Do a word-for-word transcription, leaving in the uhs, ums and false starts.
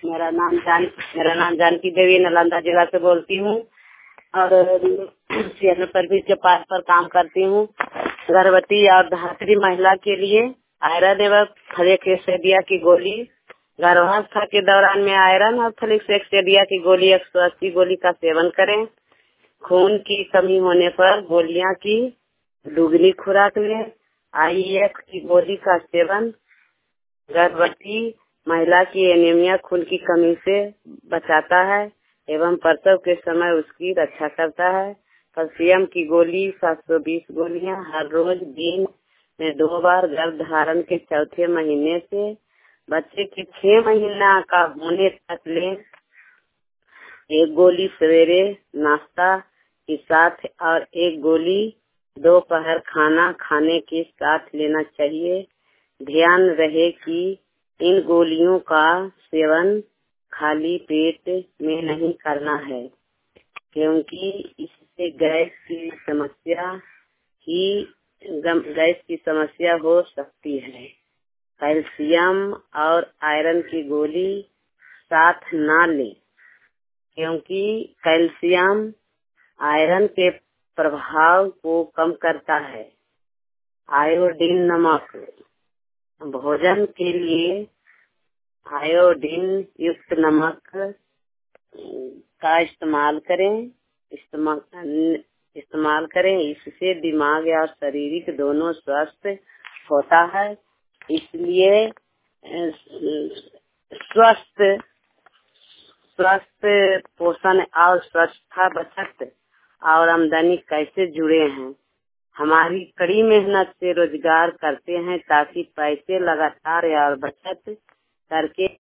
मेरा नाम जान मेरा नाम जानकी देवी नालंदा जिला से बोलती हूँ और सीएन सर्विस के पास पर काम करती हूँ। गर्भवती और धात्री महिला के लिए आयरन एवं फलिक एक्सीडिया की गोली, गर्भावस्था के दौरान में आयरन और फलिक एक्सीडिया की गोली एक सौ अस्सी गोली का सेवन करें। खून की कमी होने पर गोलियां की दुगनी खुराक लें। आई एफ की गोली का सेवन गर्भवती महिला की एनीमिया खून की कमी से बचाता है एवं प्रसव के समय उसकी रक्षा करता है। कैल्शियम की गोली सात सौ बीस गोलियां हर रोज दिन में दो बार गर्भ धारण के चौथे महीने से बच्चे के छह महीना का होने तक लें। एक गोली सवेरे नाश्ता के साथ और एक गोली दोपहर खाना खाने के साथ लेना चाहिए। ध्यान रहे कि इन गोलियों का सेवन खाली पेट में नहीं करना है, क्योंकि इससे गैस की समस्या ही गैस की समस्या हो सकती है। कैल्शियम और आयरन की गोली साथ ना लें, क्योंकि कैल्शियम आयरन के प्रभाव को कम करता है। आयोडीन नमक भोजन के लिए आयोडीन युक्त नमक का इस्तेमाल करें इस्तेमाल इस्तेमाल करें इससे दिमाग और शारीरिक दोनों स्वस्थ होता है। इसलिए स्वस्थ स्वस्थ पोषण और स्वच्छता बचत और आमदनी कैसे जुड़े हैं। हमारी कड़ी मेहनत से रोजगार करते हैं ताकि पैसे लगातार और बचत करके